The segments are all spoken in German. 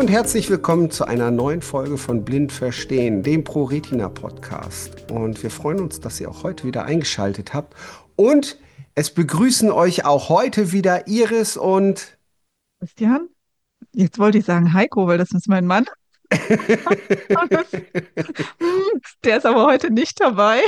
und herzlich willkommen zu einer neuen Folge von Blind Verstehen, dem ProRetina-Podcast. Und wir freuen uns, dass ihr auch heute wieder eingeschaltet habt. Und es begrüßen euch auch heute wieder Iris und... Christian? Jetzt wollte ich sagen Heiko, weil das ist mein Mann. Der ist aber heute nicht dabei.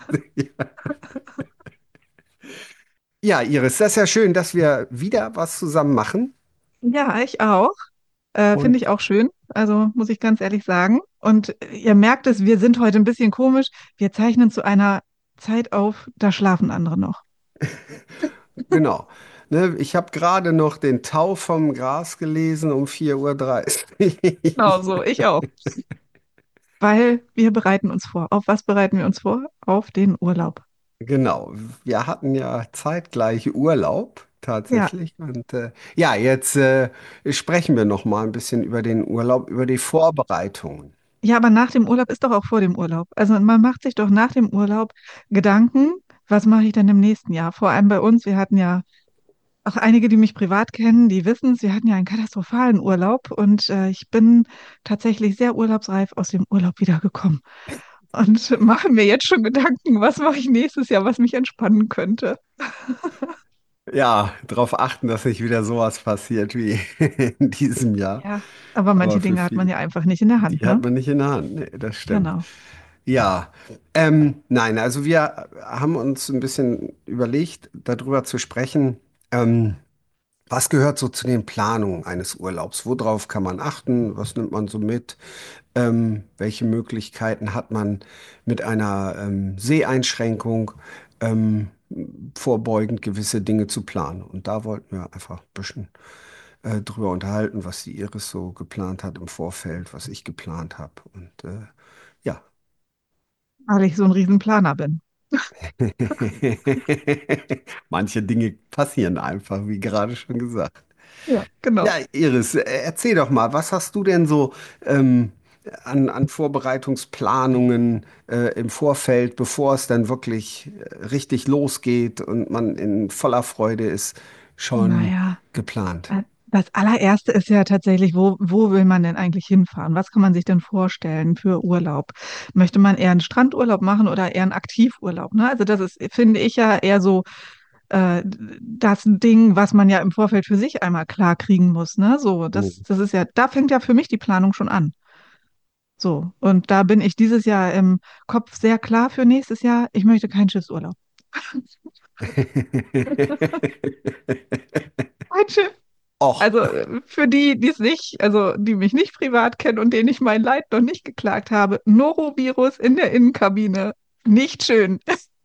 Ja, Iris, das ist ja schön, dass wir wieder was zusammen machen. Ja, ich auch. Finde Und ich auch schön. Also muss ich ganz ehrlich sagen. Und ihr merkt es, wir sind heute ein bisschen komisch. Wir zeichnen zu einer Zeit auf, da schlafen andere noch. genau. Ne, ich habe gerade noch den Tau vom Gras gelesen um 4:30 Uhr. Genau so, ich auch. Weil wir bereiten uns vor. Auf was bereiten wir uns vor? Auf den Urlaub. Genau, wir hatten ja zeitgleich Urlaub Ja. tatsächlich. Und ja, jetzt sprechen wir noch mal ein bisschen über den Urlaub, über die Vorbereitungen. Ja, aber nach dem Urlaub ist doch auch vor dem Urlaub. Also man macht sich doch nach dem Urlaub Gedanken, was mache ich denn im nächsten Jahr? Vor allem bei uns, wir hatten ja auch einige, die mich privat kennen, die wissen es, wir hatten ja einen katastrophalen Urlaub und ich bin tatsächlich sehr urlaubsreif aus dem Urlaub wiedergekommen und mache mir jetzt schon Gedanken, was mache ich nächstes Jahr, was mich entspannen könnte. Ja, darauf achten, dass nicht wieder sowas passiert wie in diesem Jahr. Ja, aber Aber manche für Dinge hat man viele, ja einfach nicht in der die Hand, hat ne? man nicht in der Hand. Nee, das stimmt. Genau. Ja, nein, also wir haben uns ein bisschen überlegt, darüber zu sprechen. Was gehört so zu den Planungen eines Urlaubs? Worauf kann man achten? Was nimmt man so mit? Welche Möglichkeiten hat man mit einer Seheinschränkung vorbeugend gewisse Dinge zu planen? Und da wollten wir einfach ein bisschen drüber unterhalten, was die Iris so geplant hat im Vorfeld, was ich geplant habe. Und ja. Weil ich so ein Riesenplaner bin. Manche Dinge passieren einfach, wie gerade schon gesagt. Ja, genau. Ja, Iris, erzähl doch mal, was hast du denn so ähm, an Vorbereitungsplanungen im Vorfeld, bevor es dann wirklich richtig losgeht und man in voller Freude ist, schon Naja. geplant? Das allererste ist ja tatsächlich, wo will man denn eigentlich hinfahren? Was kann man sich denn vorstellen für Urlaub? Möchte man eher einen Strandurlaub machen oder eher einen Aktivurlaub? Ne? Also das ist, finde ich ja eher so das Ding, was man ja im Vorfeld für sich einmal klar kriegen muss. Ne? So, Mhm. das ist ja, da fängt ja für mich die Planung schon an. So, und da bin ich dieses Jahr im Kopf sehr klar für nächstes Jahr. Ich möchte keinen Schiffsurlaub. Kein Schiff. Och, Also für die, die es nicht, also die mich nicht privat kennen und denen ich mein Leid noch nicht geklagt habe, Norovirus in der Innenkabine. Nicht schön.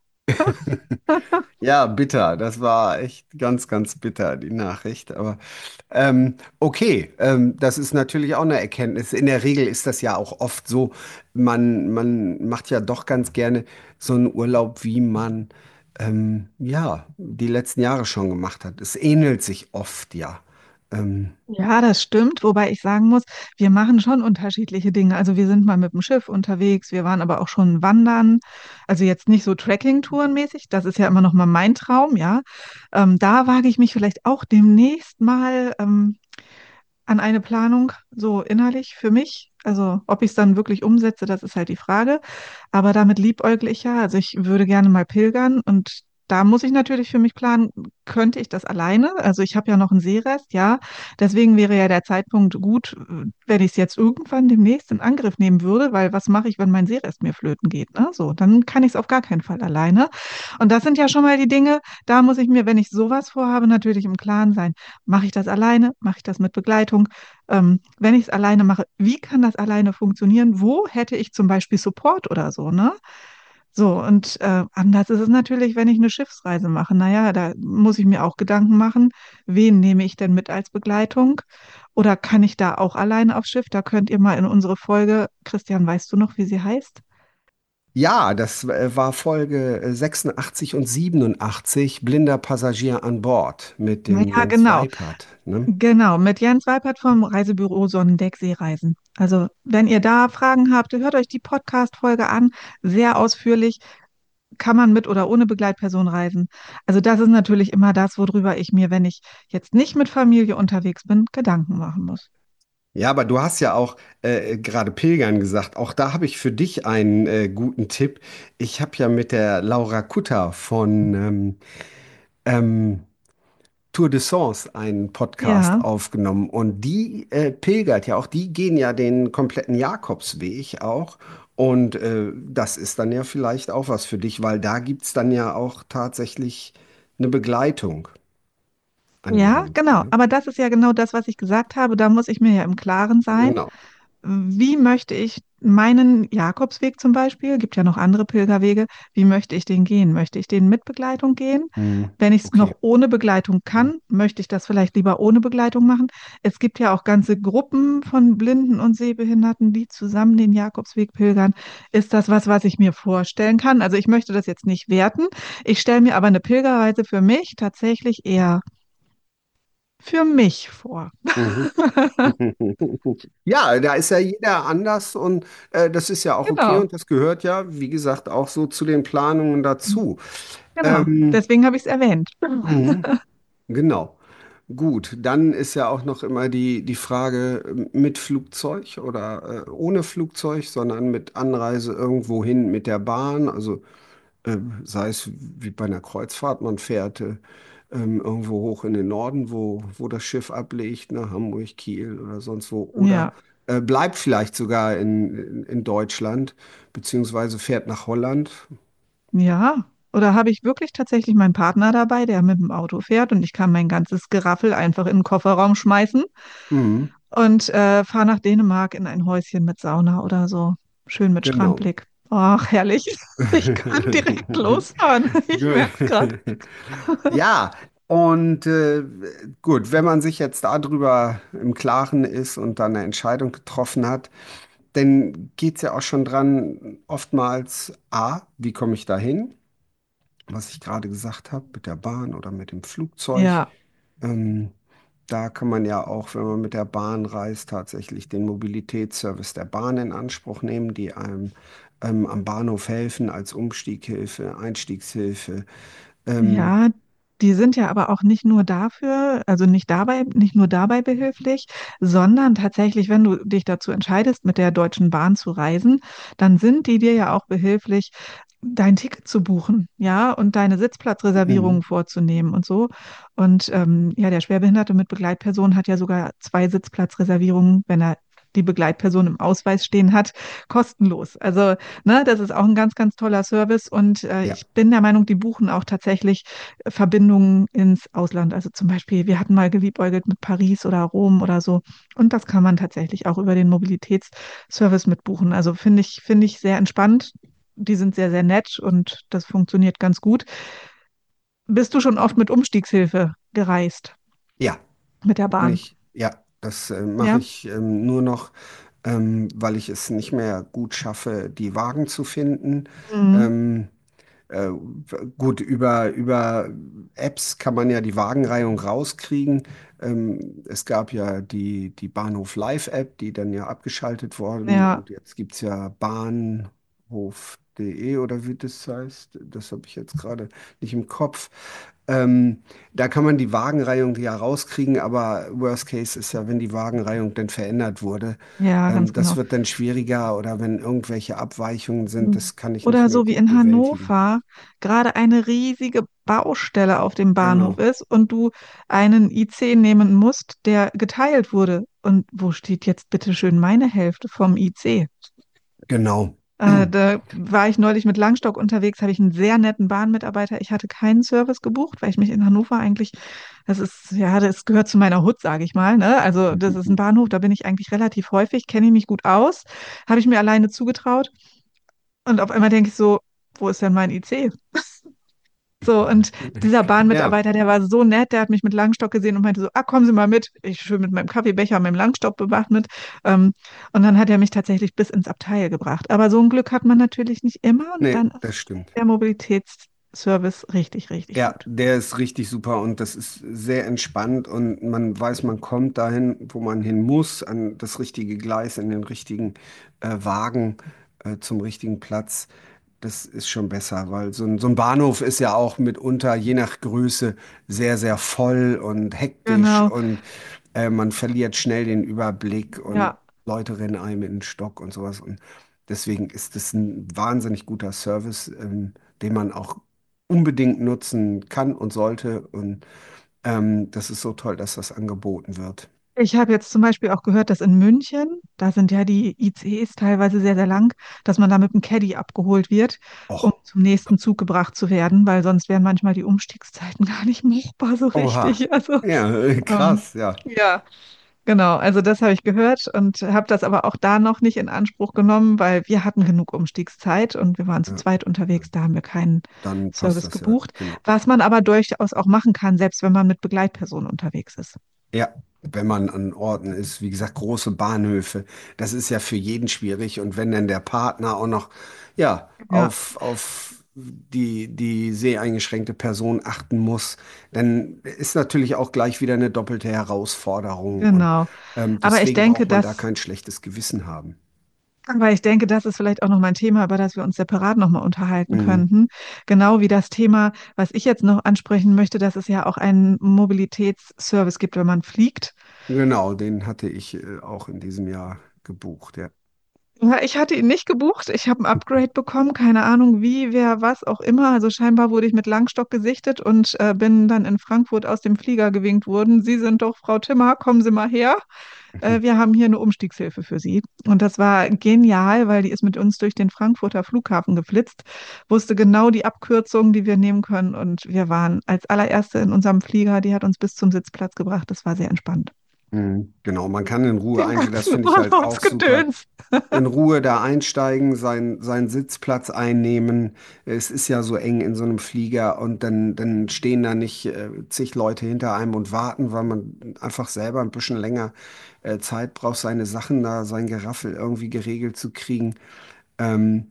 ja, bitter. Das war echt ganz, ganz bitter, die Nachricht. Aber okay, das ist natürlich auch eine Erkenntnis. In der Regel ist das ja auch oft so, man macht ja doch ganz gerne so einen Urlaub, wie man ja die letzten Jahre schon gemacht hat. Es ähnelt sich oft ja. Ähm, Ja, das stimmt, wobei ich sagen muss, wir machen schon unterschiedliche Dinge. Also wir sind mal mit dem Schiff unterwegs, wir waren aber auch schon wandern, also jetzt nicht so Trekking-Touren-mäßig, das ist ja immer noch mal mein Traum, ja. Da wage ich mich vielleicht auch demnächst mal an eine Planung, so innerlich für mich. Also ob ich es dann wirklich umsetze, das ist halt die Frage. Aber damit liebäugle ich ja. Also ich würde gerne mal pilgern und da muss ich natürlich für mich planen, könnte ich das alleine? Also ich habe ja noch einen Seerest, ja. Deswegen wäre ja der Zeitpunkt gut, wenn ich es jetzt irgendwann demnächst in Angriff nehmen würde, weil was mache ich, wenn mein Seerest mir flöten geht? Ne? So, dann kann ich es auf gar keinen Fall alleine. Und das sind ja schon mal die Dinge, da muss ich mir, wenn ich sowas vorhabe, natürlich im Klaren sein. Mache ich das alleine? Mache ich das mit Begleitung? Wenn ich es alleine mache, wie kann das alleine funktionieren? Wo hätte ich zum Beispiel Support oder so, ne? So, und anders ist es natürlich, wenn ich eine Schiffsreise mache. Naja, da muss ich mir auch Gedanken machen, wen nehme ich denn mit als Begleitung? Oder kann ich da auch alleine aufs Schiff? Da könnt ihr mal in unsere Folge, Christian, weißt du noch, wie sie heißt? ja, das war Folge 86 und 87, blinder Passagier an Bord mit dem Naja, Jens genau. Weipert. Ne? Genau, mit Jens Weipert vom Reisebüro Sonnendeck Seereisen. Also, wenn ihr da Fragen habt, hört euch die Podcast-Folge an, sehr ausführlich. Kann man mit oder ohne Begleitperson reisen? Also, das ist natürlich immer das, worüber ich mir, wenn ich jetzt nicht mit Familie unterwegs bin, Gedanken machen muss. Ja, aber du hast ja auch gerade Pilgern gesagt. Auch da habe ich für dich einen guten Tipp. Ich habe ja mit der Laura Kutter von ähm, Tour de Sens einen Podcast Ja, aufgenommen und die pilgert ja auch, die gehen ja den kompletten Jakobsweg auch und das ist dann ja vielleicht auch was für dich, weil da gibt es dann ja auch tatsächlich eine Begleitung an die ja, Hand. genau. Ne? Aber das ist ja genau das, was ich gesagt habe. Da muss ich mir ja im Klaren sein. Genau. Wie möchte ich meinen Jakobsweg zum Beispiel, gibt ja noch andere Pilgerwege, wie möchte ich den gehen? Möchte ich den mit Begleitung gehen? Hm, Wenn ich es okay. noch ohne Begleitung kann, möchte ich das vielleicht lieber ohne Begleitung machen. Es gibt ja auch ganze Gruppen von Blinden und Sehbehinderten, die zusammen den Jakobsweg pilgern. Ist das was, was ich mir vorstellen kann? Also ich möchte das jetzt nicht werten. Ich stelle mir aber eine Pilgerreise für mich tatsächlich eher für mich vor. Mhm. Ja, da ist ja jeder anders und das ist ja auch okay Genau. und das gehört ja, wie gesagt, auch so zu den Planungen dazu. Genau. Ähm, Deswegen habe ich es erwähnt. mhm. Genau. Gut, dann ist ja auch noch immer die Frage mit Flugzeug oder ohne Flugzeug, sondern mit Anreise irgendwo hin mit der Bahn. Also sei es wie bei einer Kreuzfahrt, man fährt irgendwo hoch in den Norden, wo das Schiff ablegt, nach Hamburg, Kiel oder sonst wo. Oder Ja, bleibt vielleicht sogar in Deutschland, beziehungsweise fährt nach Holland. ja. Oder habe ich wirklich tatsächlich meinen Partner dabei, der mit dem Auto fährt und ich kann mein ganzes Geraffel einfach in den Kofferraum schmeißen Mhm, und fahre nach Dänemark in ein Häuschen mit Sauna oder so. Schön mit genau. Strandblick. Ach, herrlich. Ich kann direkt losfahren. Ich Gut. merke es gerade. Ja, und gut, wenn man sich jetzt darüber im Klaren ist und dann eine Entscheidung getroffen hat, dann geht es ja auch schon dran, oftmals, A, wie komme ich da hin? Was ich gerade gesagt habe, mit der Bahn oder mit dem Flugzeug. Ja, Ähm, Da kann man ja auch, wenn man mit der Bahn reist, tatsächlich den Mobilitätsservice der Bahn in Anspruch nehmen, die einem am Bahnhof helfen als Umstieghilfe, Einstiegshilfe. Ähm, ja, die sind ja aber auch nicht nur dafür, also nicht nur dabei behilflich, sondern tatsächlich, wenn du dich dazu entscheidest, mit der Deutschen Bahn zu reisen, dann sind die dir ja auch behilflich, dein Ticket zu buchen, ja, und deine mhm, Sitzplatzreservierungen vorzunehmen und so. Und ja, der Schwerbehinderte mit Begleitperson hat ja sogar zwei Sitzplatzreservierungen, wenn er die Begleitperson im Ausweis stehen hat, kostenlos. Also ne, das ist auch ein ganz, ganz toller Service und ja, ich bin der Meinung, die buchen auch tatsächlich Verbindungen ins Ausland. Also zum Beispiel, wir hatten mal geliebäugelt mit Paris oder Rom oder so und das kann man tatsächlich auch über den Mobilitätsservice mitbuchen. Also finde ich sehr entspannt. Die sind sehr, sehr nett und das funktioniert ganz gut. Bist du schon oft mit Umstiegshilfe gereist ja. mit der Bin Bahn? ich, ja, das mache Ja? ich nur noch, weil ich es nicht mehr gut schaffe, die Wagen zu finden. Mhm. Ähm, äh, gut, über Apps kann man ja die Wagenreihung rauskriegen. Es gab ja die Bahnhof Live-App, die dann ja abgeschaltet worden Ja, und jetzt gibt es ja Bahnhof.de oder wie das heißt. Das habe ich jetzt gerade nicht im Kopf. Da kann man die Wagenreihung ja rauskriegen, aber Worst Case ist ja, wenn die Wagenreihung dann verändert wurde. ja, ganz Das genau. wird dann schwieriger oder wenn irgendwelche Abweichungen sind, Mhm. das kann ich nicht Oder mehr so wie gut in bewältigen. Hannover gerade eine riesige Baustelle auf dem Bahnhof Genau, ist und du einen IC nehmen musst, der geteilt wurde. Und wo steht jetzt bitte schön meine Hälfte vom IC? genau. Da war ich neulich mit Langstock unterwegs, habe ich einen sehr netten Bahnmitarbeiter. Ich hatte keinen Service gebucht, weil ich mich in Hannover eigentlich, das ist, ja, das gehört zu meiner Hut, sage ich mal. Ne? Also das ist ein Bahnhof, da bin ich eigentlich relativ häufig, kenne ich mich gut aus, habe ich mir alleine zugetraut. Und auf einmal denke ich so, wo ist denn mein IC? So, und dieser Ja, Bahnmitarbeiter, der war so nett, der hat mich mit Langstock gesehen und meinte so, ah, kommen Sie mal mit. Ich schön mit meinem Kaffeebecher, meinem Langstock bewaffnet. Ähm, und dann hat er mich tatsächlich bis ins Abteil gebracht. Aber so ein Glück hat man natürlich nicht immer und nee, dann das ist stimmt. der Mobilitätsservice richtig, richtig Ja, gut. der ist richtig super und das ist sehr entspannt und man weiß, man kommt dahin, wo man hin muss, an das richtige Gleis, in den richtigen Wagen, zum richtigen Platz. Das ist schon besser, weil so ein Bahnhof ist ja auch mitunter, je nach Größe, sehr, sehr voll und hektisch Genau. und Man verliert schnell den Überblick und Ja. Leute rennen einem in den Stock und sowas. Und deswegen ist es ein wahnsinnig guter Service, den man auch unbedingt nutzen kann und sollte. Und das ist so toll, dass das angeboten wird. Ich habe jetzt zum Beispiel auch gehört, dass in München, da sind ja die ICEs teilweise sehr, sehr lang, dass man da mit dem Caddy abgeholt wird, um Och, zum nächsten Zug gebracht zu werden, weil sonst wären manchmal die Umstiegszeiten gar nicht machbar so oha. richtig. Also, Ja, ähm, krass, ja. ja, genau. Also das habe ich gehört und habe das aber auch da noch nicht in Anspruch genommen, weil wir hatten genug Umstiegszeit und wir waren zu Ja, zweit unterwegs. Da haben wir keinen dann passt Service das ja, gebucht, genau. was man aber durchaus auch machen kann, selbst wenn man mit Begleitpersonen unterwegs ist. Ja, wenn man an Orten ist, wie gesagt, große Bahnhöfe, das ist ja für jeden schwierig. Und wenn dann der Partner auch noch, ja, Ja. auf die seheingeschränkte Person achten muss, dann ist natürlich auch gleich wieder eine doppelte Herausforderung. Und Genau. Aber ich deswegen denke, braucht man da dass, kein schlechtes Gewissen haben. aber ich denke, das ist vielleicht auch noch mein Thema, über das wir uns separat nochmal unterhalten Mhm. könnten. Genau wie das Thema, was ich jetzt noch ansprechen möchte, dass es ja auch einen Mobilitätsservice gibt, wenn man fliegt. Genau, den hatte ich auch in diesem Jahr gebucht, ja. Ja, ich hatte ihn nicht gebucht. Ich habe ein Upgrade bekommen, keine Ahnung wie, wer, was auch immer. Also scheinbar wurde ich mit Langstock gesichtet und bin dann in Frankfurt aus dem Flieger gewinkt worden. Sie sind doch Frau Timmer, kommen Sie mal her. Wir haben hier eine Umstiegshilfe für Sie. Und das war genial, weil die ist mit uns durch den Frankfurter Flughafen geflitzt, wusste genau die Abkürzung, die wir nehmen können. Und wir waren als allererste in unserem Flieger. Die hat uns bis zum Sitzplatz gebracht. Das war sehr entspannt. Mhm. Genau, man kann in Ruhe Den einsteigen, das ganzen finde ich halt auch super. Urlaubsgedöns. In Ruhe da einsteigen, seinen Sitzplatz einnehmen. Es ist ja so eng in so einem Flieger und dann stehen da nicht zig Leute hinter einem und warten, weil man einfach selber ein bisschen länger Zeit braucht, seine Sachen da, sein Geraffel irgendwie geregelt zu kriegen. Ähm,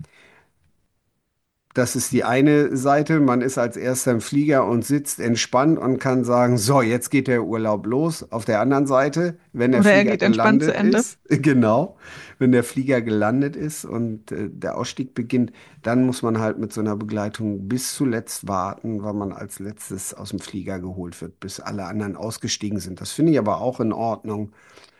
Das ist die eine Seite. Man ist als erster im Flieger und sitzt entspannt und kann sagen, so, jetzt geht der Urlaub los. Auf der anderen Seite, wenn der Oder er Flieger geht entspannt zu gelandet Ende. ist, genau, wenn der Flieger gelandet ist und der Ausstieg beginnt, dann muss man halt mit so einer Begleitung bis zuletzt warten, weil man als letztes aus dem Flieger geholt wird, bis alle anderen ausgestiegen sind. Das finde ich aber auch in Ordnung.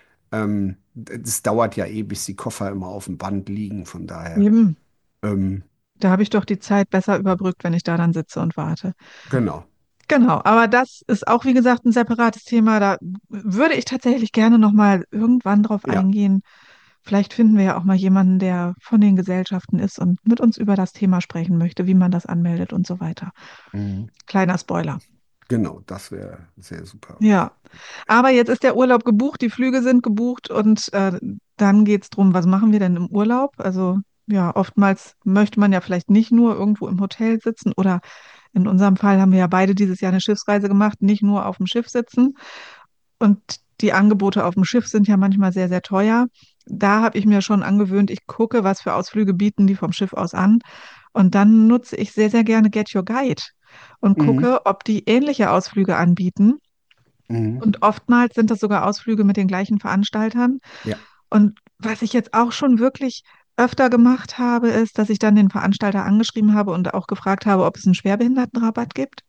Das dauert ja eh, bis die Koffer immer auf dem Band liegen. Von daher, Eben. ähm, Da habe ich doch die Zeit besser überbrückt, wenn ich da dann sitze und warte. genau. Genau, aber das ist auch, wie gesagt, ein separates Thema. Da würde ich tatsächlich gerne nochmal irgendwann drauf Ja. eingehen. Vielleicht finden wir ja auch mal jemanden, der von den Gesellschaften ist und mit uns über das Thema sprechen möchte, wie man das anmeldet und so weiter. Mhm. Kleiner Spoiler. Genau, das wäre sehr super. Ja, aber jetzt ist der Urlaub gebucht, die Flüge sind gebucht und dann geht es darum, was machen wir denn im Urlaub? Also ja, oftmals möchte man ja vielleicht nicht nur irgendwo im Hotel sitzen oder in unserem Fall haben wir ja beide dieses Jahr eine Schiffsreise gemacht, nicht nur auf dem Schiff sitzen. Und die Angebote auf dem Schiff sind ja manchmal sehr, sehr teuer. Da habe ich mir schon angewöhnt, ich gucke, was für Ausflüge bieten die vom Schiff aus an. Und dann nutze ich sehr, sehr gerne Get Your Guide und Mhm. gucke, ob die ähnliche Ausflüge anbieten. Mhm. Und oftmals sind das sogar Ausflüge mit den gleichen Veranstaltern. Ja. Und was ich jetzt auch schon wirklich öfter gemacht habe, ist, dass ich dann den Veranstalter angeschrieben habe und auch gefragt habe, ob es einen Schwerbehindertenrabatt gibt.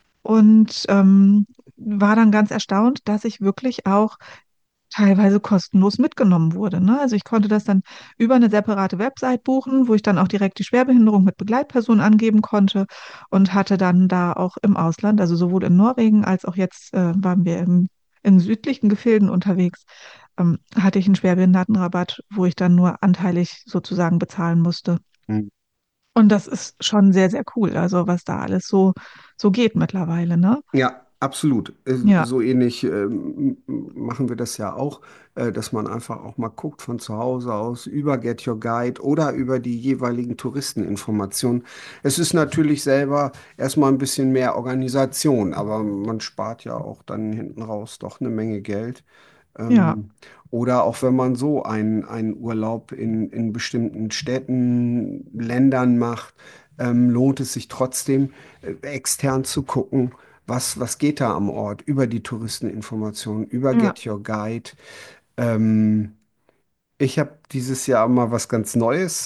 Und war dann ganz erstaunt, dass ich wirklich auch teilweise kostenlos mitgenommen wurde. Ne? Also ich konnte das dann über eine separate Website buchen, wo ich dann auch direkt die Schwerbehinderung mit Begleitperson angeben konnte und hatte dann da auch im Ausland, also sowohl in Norwegen als auch jetzt waren wir in südlichen Gefilden unterwegs, hatte ich einen Schwerbehindertenrabatt, wo ich dann nur anteilig sozusagen bezahlen musste. Mhm. Und das ist schon sehr, sehr cool, also was da alles so geht mittlerweile, ne? Ja, absolut. Ja, So ähnlich machen wir das ja auch, dass man einfach auch mal guckt von zu Hause aus über Get Your Guide oder über die jeweiligen Touristeninformationen. Es ist natürlich selber erstmal ein bisschen mehr Organisation, aber man spart ja auch dann hinten raus doch eine Menge Geld. ja, Ähm, oder auch wenn man so einen Urlaub in bestimmten Städten, Ländern macht, lohnt es sich trotzdem, extern zu gucken, was geht da am Ort, über die Touristeninformationen, über ja, Get Your Guide. Ähm, Ich habe dieses Jahr mal was ganz Neues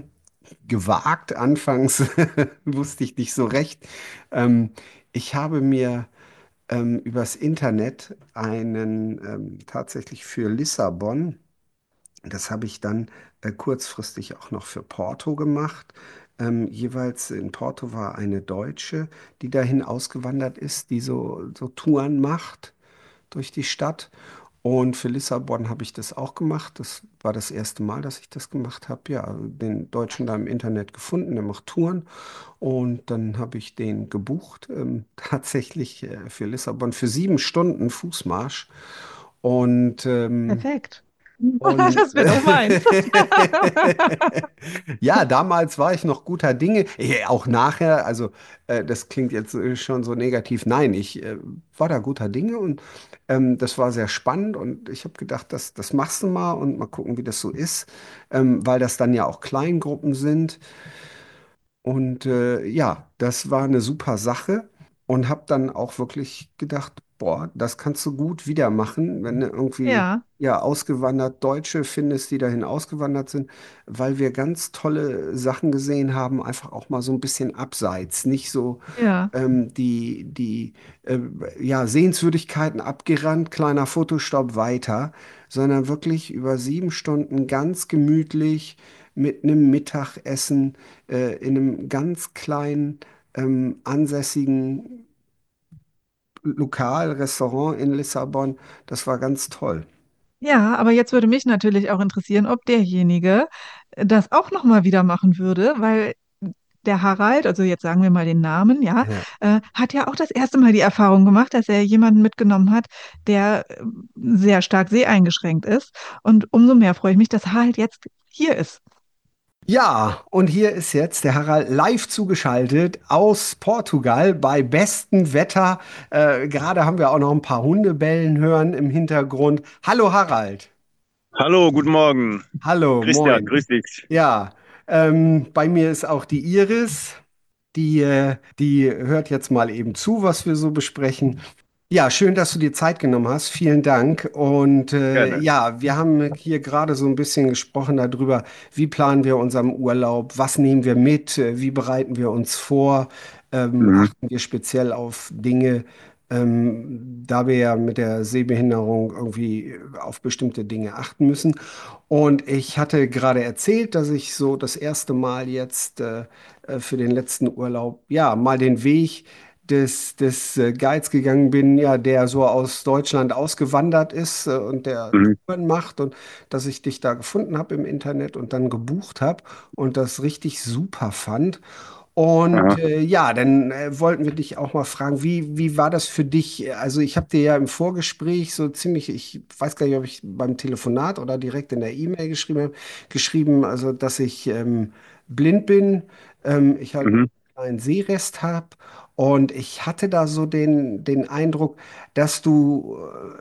gewagt. Anfangs wusste ich nicht so recht. Ich habe mir übers Internet einen tatsächlich für Lissabon. Das habe ich dann kurzfristig auch noch für Porto gemacht. Jeweils in Porto war eine Deutsche, die dahin ausgewandert ist, die so Touren macht durch die Stadt. Und für Lissabon habe ich das auch gemacht. Das war das erste Mal, dass ich das gemacht habe. Ja, den Deutschen da im Internet gefunden, der macht Touren. Und dann habe ich den gebucht, tatsächlich für Lissabon für 7 Stunden Fußmarsch. Und Perfekt. und Das wird auch meins. ja, damals war ich noch guter Dinge. Auch nachher, also das klingt jetzt schon so negativ. Nein, ich war da guter Dinge und das war sehr spannend und ich habe gedacht, das machst du mal und mal gucken, wie das so ist, weil das dann ja auch Kleingruppen sind. Und ja, das war eine super Sache und habe dann auch wirklich gedacht, boah, das kannst du gut wieder machen, wenn du irgendwie Ja, ja ausgewandert Deutsche findest, die dahin ausgewandert sind, weil wir ganz tolle Sachen gesehen haben, einfach auch mal so ein bisschen abseits, nicht so ja. die äh, ja, Sehenswürdigkeiten abgerannt, kleiner Fotostopp weiter, sondern wirklich über 7 Stunden ganz gemütlich mit einem Mittagessen in einem ganz kleinen, ansässigen Lokal, Restaurant in Lissabon. Das war ganz toll. Ja, aber jetzt würde mich natürlich auch interessieren, ob derjenige das auch nochmal wieder machen würde, weil der Harald, also jetzt sagen wir mal den Namen, ja, Ja. hat ja auch das erste Mal die Erfahrung gemacht, dass er jemanden mitgenommen hat, der sehr stark seheingeschränkt ist. Und umso mehr freue ich mich, dass Harald jetzt hier ist. Ja, und hier ist jetzt der Harald live zugeschaltet aus Portugal bei bestem Wetter. Gerade haben wir auch noch ein paar Hunde bellen hören im Hintergrund. Hallo Harald. Hallo, guten Morgen. Hallo, Christian, moin. grüß dich. Ja, bei mir ist auch die Iris. Die hört jetzt mal eben zu, was wir so besprechen. Ja, schön, dass du dir Zeit genommen hast. Vielen Dank. Und Gerne. ja, wir haben hier gerade so ein bisschen gesprochen darüber, wie planen wir unseren Urlaub, was nehmen wir mit, wie bereiten wir uns vor, Mhm. achten wir speziell auf Dinge, da wir ja mit der Sehbehinderung irgendwie auf bestimmte Dinge achten müssen. Und ich hatte gerade erzählt, dass ich so das erste Mal jetzt für den letzten Urlaub, ja, mal den Weg des Guides gegangen bin, ja, der so aus Deutschland ausgewandert ist und der Mhm. Touren macht und dass ich dich da gefunden habe im Internet und dann gebucht habe und das richtig super fand. Und Aha. ja, dann wollten wir dich auch mal fragen, wie war das für dich? Also ich habe dir ja im Vorgespräch so ziemlich, ich weiß gar nicht, ob ich beim Telefonat oder direkt in der E-Mail geschrieben habe, geschrieben, also dass ich blind bin, ich halt Mhm. einen Sehrest habe und ich hatte da so den Eindruck, dass du,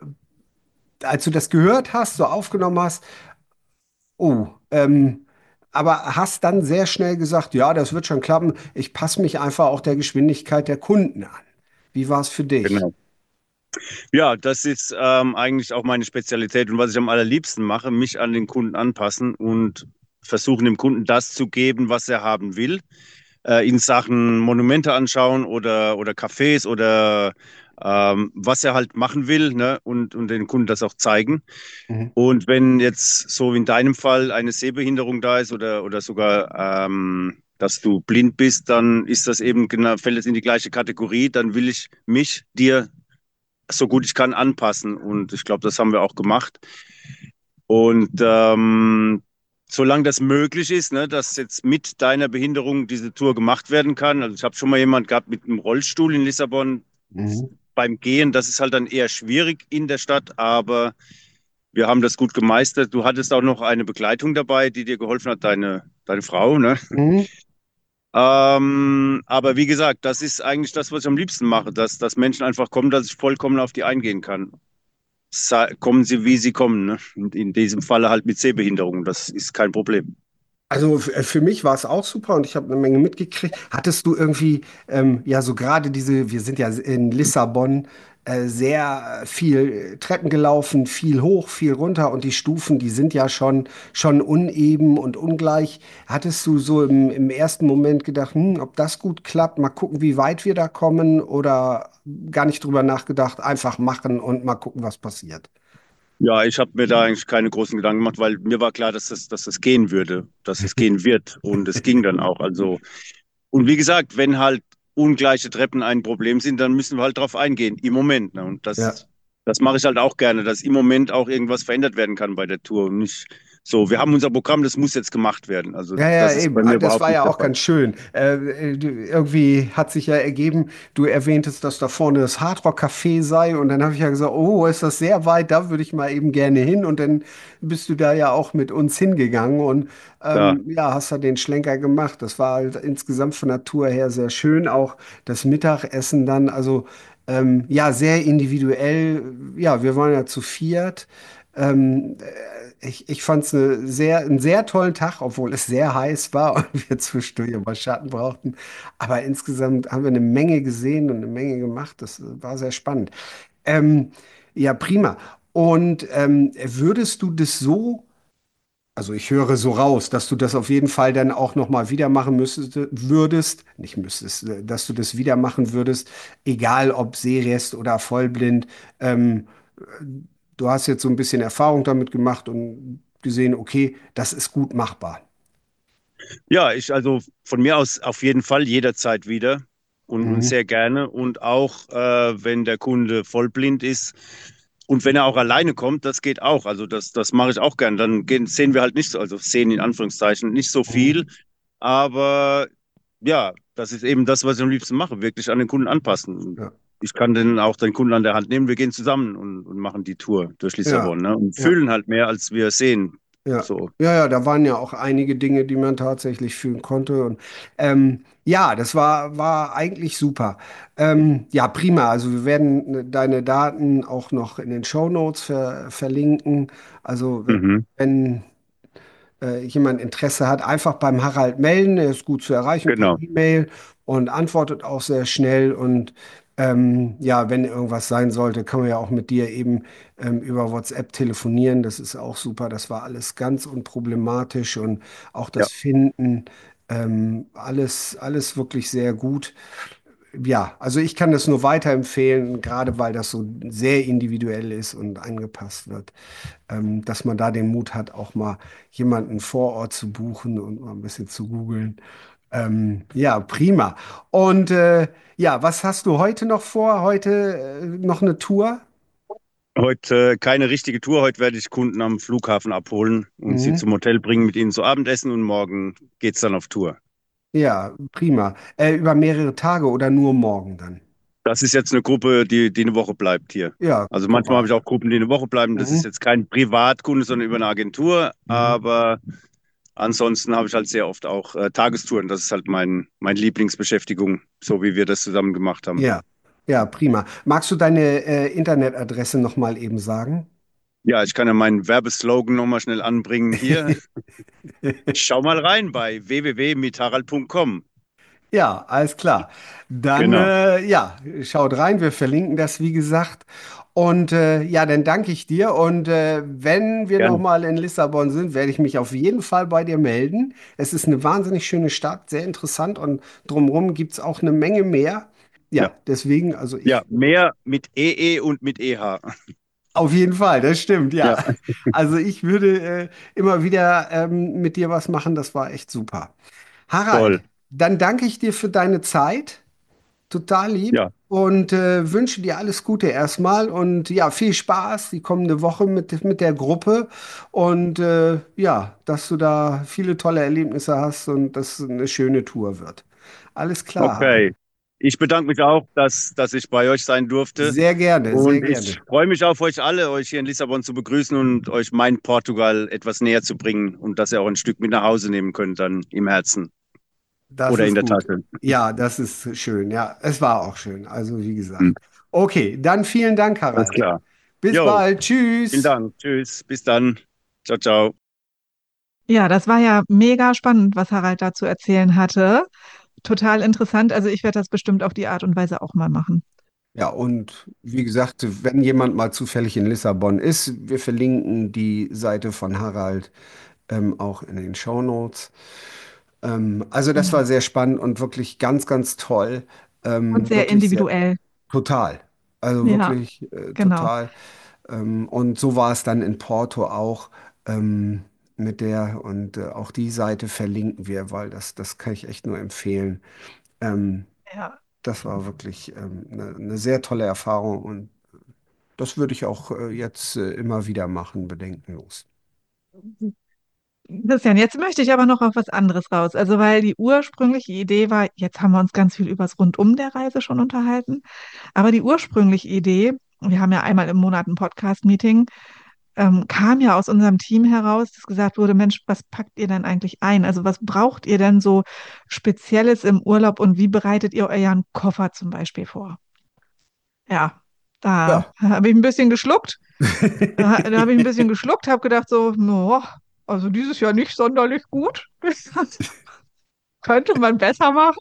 als du das gehört hast, so aufgenommen hast, oh, aber hast dann sehr schnell gesagt, ja, das wird schon klappen. Ich passe mich einfach auch der Geschwindigkeit der Kunden an. Wie war es für dich? Genau. Ja, das ist eigentlich auch meine Spezialität und was ich am allerliebsten mache, mich an den Kunden anpassen und versuchen dem Kunden das zu geben, was er haben will, in Sachen Monumente anschauen oder Cafés oder was er halt machen will, ne? Und den Kunden das auch zeigen. Mhm. Und wenn jetzt so wie in deinem Fall eine Sehbehinderung da ist oder sogar, dass du blind bist, dann ist das eben genau, fällt es in die gleiche Kategorie. Dann will ich mich dir so gut ich kann anpassen. Und ich glaube, das haben wir auch gemacht. Und solange das möglich ist, ne, dass jetzt mit deiner Behinderung diese Tour gemacht werden kann. Also ich habe schon mal jemand gehabt mit einem Rollstuhl in Lissabon Mhm. beim Gehen. Das ist halt dann eher schwierig in der Stadt, aber wir haben das gut gemeistert. Du hattest auch noch eine Begleitung dabei, die dir geholfen hat, deine Frau, ne? Mhm. Aber wie gesagt, das ist eigentlich das, was ich am liebsten mache, dass Menschen einfach kommen, dass ich vollkommen auf die eingehen kann. Kommen sie, wie sie kommen, ne? In diesem Falle halt mit Sehbehinderung, das ist kein Problem. Also für mich war es auch super und ich habe eine Menge mitgekriegt. Hattest du irgendwie, ja, so gerade diese, wir sind ja in Lissabon sehr viel Treppen gelaufen, viel hoch, viel runter und die Stufen, die sind ja schon uneben und ungleich. Hattest du so im ersten Moment gedacht, ob das gut klappt, mal gucken, wie weit wir da kommen oder gar nicht drüber nachgedacht, einfach machen und mal gucken, was passiert? Ja, ich habe mir da eigentlich keine großen Gedanken gemacht, weil mir war klar, dass das gehen würde, dass es gehen wird. Und es ging dann auch. Also, und wie gesagt, wenn halt ungleiche Treppen ein Problem sind, dann müssen wir halt drauf eingehen, im Moment. Ne? Und Ja. das mache ich halt auch gerne, dass im Moment auch irgendwas verändert werden kann bei der Tour. Und nicht so, wir haben unser Programm, das muss jetzt gemacht werden. Also, Ja, ja, das ist eben. bei mir Das überhaupt war ja nicht der auch Fall. ganz schön. Irgendwie hat sich ja ergeben, du erwähntest, dass da vorne das Hardrock Café sei und dann habe ich ja gesagt, oh, ist das sehr weit, da würde ich mal eben gerne hin und dann bist du da ja auch mit uns hingegangen und Ja, ja, hast da den Schlenker gemacht. Das war halt insgesamt von der Tour her sehr schön, auch das Mittagessen dann, also ja, sehr individuell. Ja, wir waren ja zu viert. Ähm, ich fand es einen sehr tollen Tag, obwohl es sehr heiß war und wir zwischendurch immer Schatten brauchten. Aber insgesamt haben wir eine Menge gesehen und eine Menge gemacht. Das war sehr spannend. Ähm, ja, prima. Und würdest du das so, also ich höre so raus, dass du das auf jeden Fall dann auch nochmal wieder machen nicht müsstest, dass du das wieder machen würdest, egal ob Sehrest oder Vollblind. Du hast jetzt so ein bisschen Erfahrung damit gemacht und gesehen, okay, das ist gut machbar. ja, also von mir aus auf jeden Fall jederzeit wieder und Mhm. sehr gerne. Und auch wenn der Kunde vollblind ist und wenn er auch alleine kommt, das geht auch. Also das mache ich auch gern. Dann sehen wir halt nicht so, also sehen in Anführungszeichen nicht so Mhm. viel. Aber ja, das ist eben das, was ich am liebsten mache, wirklich an den Kunden anpassen. Ja. Ich kann dann auch den Kunden an der Hand nehmen, wir gehen zusammen und machen die Tour durch Ja. Lissabon, ne? Und Ja. fühlen halt mehr, als wir sehen. Ja, So. ja, da waren ja auch einige Dinge, die man tatsächlich fühlen konnte. Und ja, das war eigentlich super. Ja, prima. Also wir werden deine Daten auch noch in den Shownotes verlinken. Also Mhm. wenn jemand Interesse hat, einfach beim Harald melden. Er ist gut zu erreichen per Genau. E-Mail und antwortet auch sehr schnell. Und ja, wenn irgendwas sein sollte, kann man ja auch mit dir eben über WhatsApp telefonieren. Das ist auch super. Das war alles ganz unproblematisch und auch Ja. das Finden, alles wirklich sehr gut. Ja, also ich kann das nur weiterempfehlen, gerade weil das so sehr individuell ist und angepasst wird, dass man da den Mut hat, auch mal jemanden vor Ort zu buchen und mal ein bisschen zu googeln. Ja, prima. Und ja, was hast du heute noch vor? Heute noch eine Tour? Heute keine richtige Tour. Heute werde ich Kunden am Flughafen abholen und sie Mhm. zum Hotel bringen, mit ihnen zu Abendessen und morgen geht's dann auf Tour. Ja, prima. Über mehrere Tage oder nur morgen dann? Das ist jetzt eine Gruppe, die eine Woche bleibt hier. Ja, Also guck manchmal habe mal. ich auch Gruppen, die eine Woche bleiben. Das ist Mhm. jetzt kein Privatkunde, sondern über eine Agentur. Mhm. Aber ansonsten habe ich halt sehr oft auch Tagestouren. Das ist halt mein Lieblingsbeschäftigung, so wie wir das zusammen gemacht haben. Ja, ja, prima. Magst du deine Internetadresse noch mal eben sagen? Ja, ich kann ja meinen Werbeslogan nochmal schnell anbringen hier. Schau mal rein bei www.mitharald.com. Ja, alles klar. Dann, Genau, ja, schaut rein. Wir verlinken das, wie gesagt. Und ja, dann danke ich dir. Und wenn wir gerne. nochmal in Lissabon sind, werde ich mich auf jeden Fall bei dir melden. Es ist eine wahnsinnig schöne Stadt, sehr interessant und drumherum gibt es auch eine Menge mehr. Ja. Ja, deswegen, also Ja, ich mehr mit EE und mit EH. auf jeden Fall, das stimmt, Ja, ja. Also ich würde immer wieder mit dir was machen. Das war echt super. Harald, toll. dann danke ich dir für deine Zeit. Total lieb Ja, und wünsche dir alles Gute erstmal und ja, viel Spaß die kommende Woche mit der Gruppe und ja, dass du da viele tolle Erlebnisse hast und dass es eine schöne Tour wird. Alles klar, Harald. okay. Ich bedanke mich auch, dass ich bei euch sein durfte. Sehr gerne, sehr Und gerne. ich freue mich auf euch alle, euch hier in Lissabon zu begrüßen und euch mein Portugal etwas näher zu bringen und dass ihr auch ein Stück mit nach Hause nehmen könnt, dann im Herzen Das oder in ist der gut. Tasche. Ja, das ist schön. Ja, es war auch schön. Also wie gesagt. Hm. Okay, dann vielen Dank, Alles Harald. klar. Bis Jo, bald. vielen Tschüss. Dank. Tschüss. Bis dann. Ciao, ciao. Ja, das war ja mega spannend, was Harald da zu erzählen hatte. Total interessant. Also ich werde das bestimmt auf die Art und Weise auch mal machen. Ja, und wie gesagt, wenn jemand mal zufällig in Lissabon ist, wir verlinken die Seite von Harald auch in den Shownotes. Also das Ja. war sehr spannend und wirklich ganz, ganz toll. Und sehr Wirklich sehr individuell. total. Also Ja, wirklich genau. total. Und so war es dann in Porto auch mit der und auch die Seite verlinken wir, weil das kann ich echt nur empfehlen. Ähm, Ja. Das war wirklich eine sehr tolle Erfahrung und das würde ich auch jetzt immer wieder machen, bedenkenlos. Christian, jetzt möchte ich aber noch auf was anderes raus. Also, weil die ursprüngliche Idee war, jetzt haben wir uns ganz viel übers Rundum der Reise schon unterhalten, aber die ursprüngliche Idee, wir haben ja einmal im Monat ein Podcast-Meeting, kam ja aus unserem Team heraus, dass gesagt wurde, Mensch, was packt ihr denn eigentlich ein? Also, was braucht ihr denn so Spezielles im Urlaub und wie bereitet ihr euren Koffer zum Beispiel vor? Ja, da Ja. habe ich ein bisschen geschluckt. Da habe ich ein bisschen geschluckt, habe gedacht so, no, also dieses Jahr nicht sonderlich gut. Könnte man besser machen.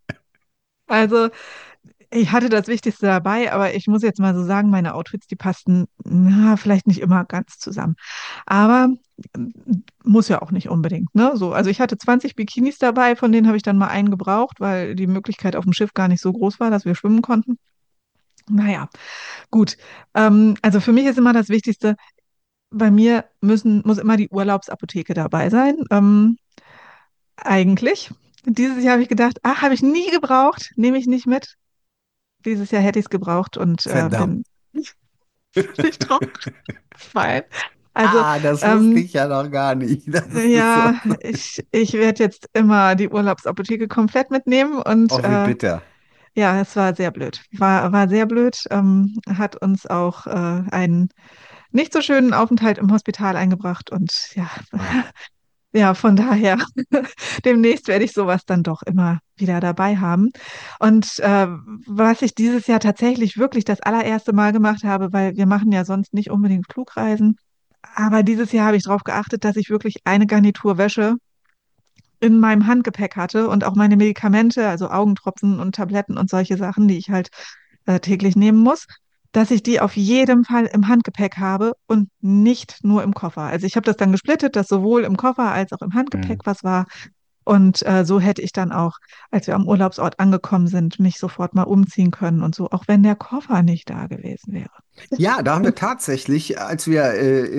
Also ich hatte das Wichtigste dabei, aber ich muss jetzt mal so sagen, meine Outfits, die passten na, vielleicht nicht immer ganz zusammen. Aber muss ja auch nicht unbedingt, ne? So, also ich hatte 20 Bikinis dabei, von denen habe ich dann mal einen gebraucht, weil die Möglichkeit auf dem Schiff gar nicht so groß war, dass wir schwimmen konnten. Naja, gut. Also für mich ist immer das Wichtigste, bei mir muss immer die Urlaubsapotheke dabei sein. Eigentlich. Dieses Jahr habe ich gedacht, ach, habe ich nie gebraucht, nehme ich nicht mit. Dieses Jahr hätte ich es gebraucht und Verdammt. bin nicht drauf gefallen. Also, Ah, das wusste ähm, ich ja noch gar nicht. Das ist so. ja, ich werde jetzt immer die Urlaubsapotheke komplett mitnehmen und Oh, wie bitter. ja, es war sehr blöd. War sehr blöd. Hat uns auch einen nicht so schönen Aufenthalt im Hospital eingebracht und ja, Ah, ja, von daher, demnächst werde ich sowas dann doch immer wieder dabei haben. Und was ich dieses Jahr tatsächlich wirklich das allererste Mal gemacht habe, weil wir machen ja sonst nicht unbedingt Flugreisen, aber dieses Jahr habe ich darauf geachtet, dass ich wirklich eine Garnitur Wäsche in meinem Handgepäck hatte und auch meine Medikamente, also Augentropfen und Tabletten und solche Sachen, die ich halt täglich nehmen muss, dass ich die auf jeden Fall im Handgepäck habe und nicht nur im Koffer. Also ich habe das dann gesplittet, dass sowohl im Koffer als auch im hm. Handgepäck was war. Und so hätte ich dann auch, als wir am Urlaubsort angekommen sind, mich sofort mal umziehen können und so, auch wenn der Koffer nicht da gewesen wäre. Ja, da haben wir tatsächlich, als wir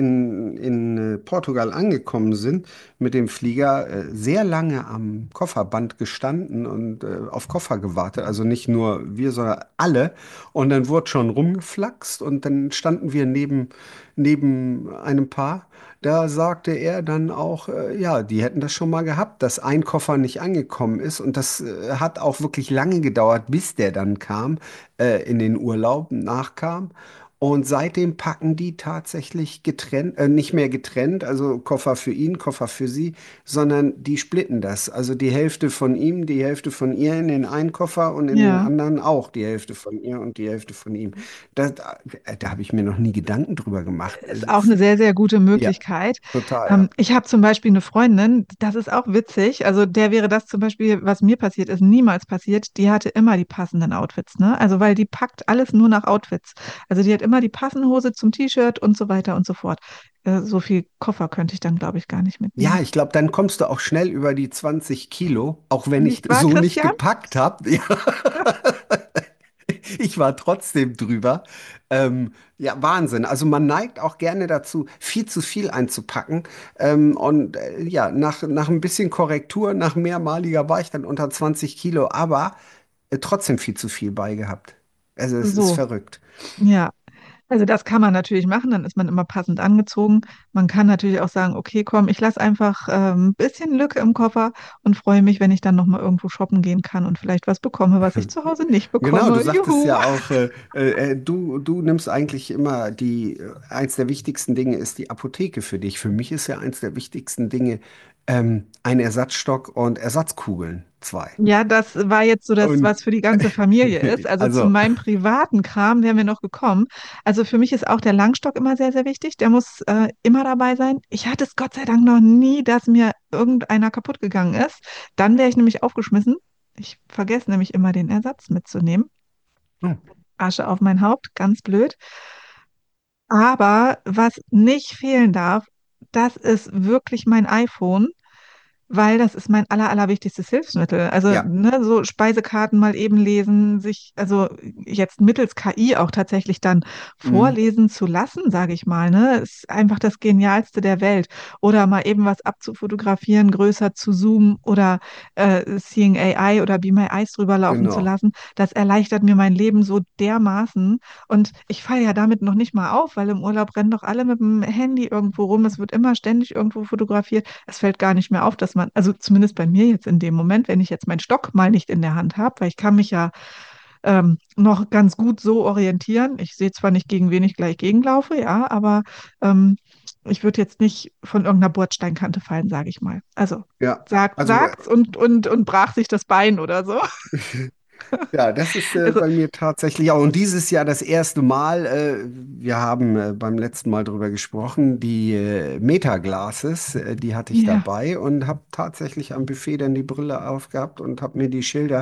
in Portugal angekommen sind, mit dem Flieger sehr lange am Kofferband gestanden und auf Koffer gewartet. Also nicht nur wir, sondern alle. Und dann wurde schon rumgeflaxt und dann standen wir neben einem Paar. Da sagte er dann auch, ja, die hätten das schon mal gehabt, dass ein Koffer nicht angekommen ist. Und das hat auch wirklich lange gedauert, bis der dann kam, in den Urlaub, nachkam. Und seitdem packen die tatsächlich getrennt, nicht mehr getrennt, also Koffer für ihn, Koffer für sie, sondern die splitten das. Also die Hälfte von ihm, die Hälfte von ihr in den einen Koffer und in den Ja. anderen auch die Hälfte von ihr und die Hälfte von ihm. Da habe ich mir noch nie Gedanken drüber gemacht. Ist auch eine sehr, sehr gute Ja, Möglichkeit. total, ja. Ich habe zum Beispiel eine Freundin, das ist auch witzig. Also der wäre das zum Beispiel, was mir passiert ist, niemals passiert. Die hatte immer die passenden Outfits, ne? Also weil die packt alles nur nach Outfits. Also die hat immer die passende Hose zum T-Shirt und so weiter und so fort. So viel Koffer könnte ich dann, glaube ich, gar nicht Ja, mitnehmen. ich glaube, dann kommst du auch schnell über die 20 Kilo, auch wenn ich Nicht wahr, so nicht Christian? gepackt habe. Ja. Ich war trotzdem drüber. Ja, Wahnsinn. Also man neigt auch gerne dazu, viel zu viel einzupacken. Und ja, nach ein bisschen Korrektur, nach mehrmaliger war ich dann unter 20 Kilo, aber trotzdem viel zu viel bei gehabt. Also es ist So, verrückt. ja. Also das kann man natürlich machen, dann ist man immer passend angezogen. Man kann natürlich auch sagen, okay, komm, ich lasse einfach ein bisschen Lücke im Koffer und freue mich, wenn ich dann nochmal irgendwo shoppen gehen kann und vielleicht was bekomme, was ich zu Hause nicht Genau, du bekomme. sagtest Juhu! ja auch, du nimmst eigentlich immer eins der wichtigsten Dinge ist die Apotheke für dich. Für mich ist ja eins der wichtigsten Dinge ein Ersatzstock und Ersatzkugeln, zwei. Ja, das war jetzt so das, Und was für die ganze Familie ist. Also zu also, meinem privaten Kram wären wir noch gekommen. Also für mich ist auch der Langstock immer sehr, sehr wichtig. Der muss immer dabei sein. Ich hatte es Gott sei Dank noch nie, dass mir irgendeiner kaputt gegangen ist. Dann wäre ich nämlich aufgeschmissen. Ich vergesse nämlich immer den Ersatz mitzunehmen. hm, Asche auf mein Haupt, ganz blöd. Aber was nicht fehlen darf, das ist wirklich mein iPhone. Weil das ist mein allerwichtigstes Hilfsmittel. Also, ja, ne, so Speisekarten mal eben lesen, sich, also jetzt mittels KI auch tatsächlich dann hm, vorlesen zu lassen, sage ich mal, ne, ist einfach das Genialste der Welt. Oder mal eben was abzufotografieren, größer zu zoomen oder Seeing AI oder Be My Eyes drüber laufen zu genau. lassen. Das erleichtert mir mein Leben so dermaßen. Und ich falle ja damit noch nicht mal auf, weil im Urlaub rennen doch alle mit dem Handy irgendwo rum. Es wird immer ständig irgendwo fotografiert. Es fällt gar nicht mehr auf, dass man, also zumindest bei mir jetzt in dem Moment, wenn ich jetzt meinen Stock mal nicht in der Hand habe, weil ich kann mich ja noch ganz gut so orientieren. Ich sehe zwar nicht, gegen wen ich gleich gegenlaufe, ja, aber ähm, ich würde jetzt nicht von irgendeiner Bordsteinkante fallen, sage ich mal. Also Ja, also sagt's und brach sich das Bein oder so. ja, das ist Also, bei mir tatsächlich auch. Und dieses Jahr das erste Mal, wir haben beim letzten Mal drüber gesprochen, die Meta-Glasses, die hatte ich ja, dabei und habe tatsächlich am Buffet dann die Brille aufgehabt und habe mir die Schilder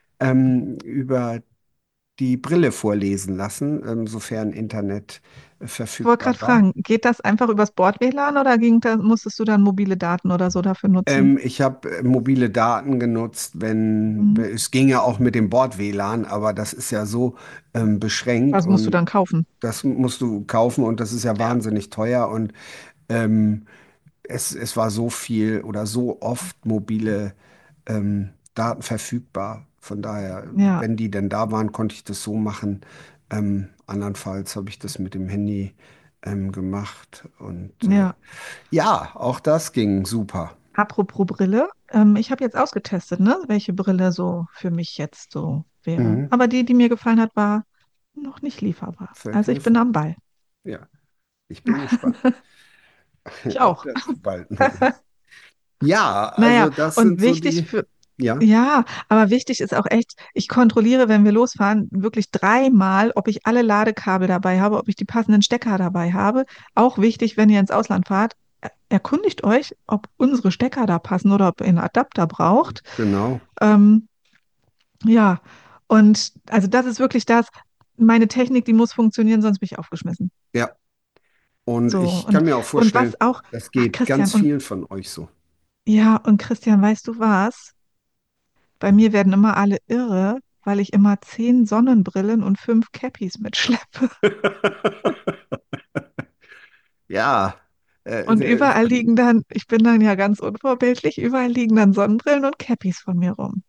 über die Brille vorlesen lassen, sofern Internet ich wollte verfügbar gerade war. fragen, geht das einfach übers Bord-WLAN oder musstest du dann mobile Daten oder so dafür nutzen? Ich habe mobile Daten genutzt, wenn Mhm. es ging ja auch mit dem Bord-WLAN, aber das ist ja so beschränkt Was musst du und dann kaufen? das musst du kaufen und das ist ja Ja, wahnsinnig teuer und ähm, es war so viel oder so oft mobile Daten verfügbar. Von daher, ja, wenn die denn da waren, konnte ich das so machen. Andernfalls habe ich das mit dem Handy gemacht und ja. ja, auch das ging super. Apropos Brille, ich habe jetzt ausgetestet, ne, welche Brille so für mich jetzt so wäre. Mhm. Aber die mir gefallen hat, war noch nicht lieferbar. Also ich bin Vergriffen. am Ball. Ja, ich bin gespannt, Ich ob auch. das bald noch ist. Ja, Naja, also das und sind so wichtig die, für, ja, ja, aber wichtig ist auch echt, ich kontrolliere, wenn wir losfahren, wirklich dreimal, ob ich alle Ladekabel dabei habe, ob ich die passenden Stecker dabei habe. Auch wichtig, wenn ihr ins Ausland fahrt, erkundigt euch, ob unsere Stecker da passen oder ob ihr einen Adapter braucht. genau. Ähm, ja, und also das ist wirklich das, meine Technik, die muss funktionieren, sonst bin ich aufgeschmissen. Ja, und So, ich kann mir auch und vorstellen, was auch, das ach geht Christian, ganz und vielen von euch so. ja, und Christian, weißt du was? Bei mir werden immer alle irre, weil ich immer 10 Sonnenbrillen und 5 Cappies mitschleppe. Ja, Und überall liegen dann, ich bin dann ja ganz unvorbildlich, überall liegen dann Sonnenbrillen und Cappies von mir rum.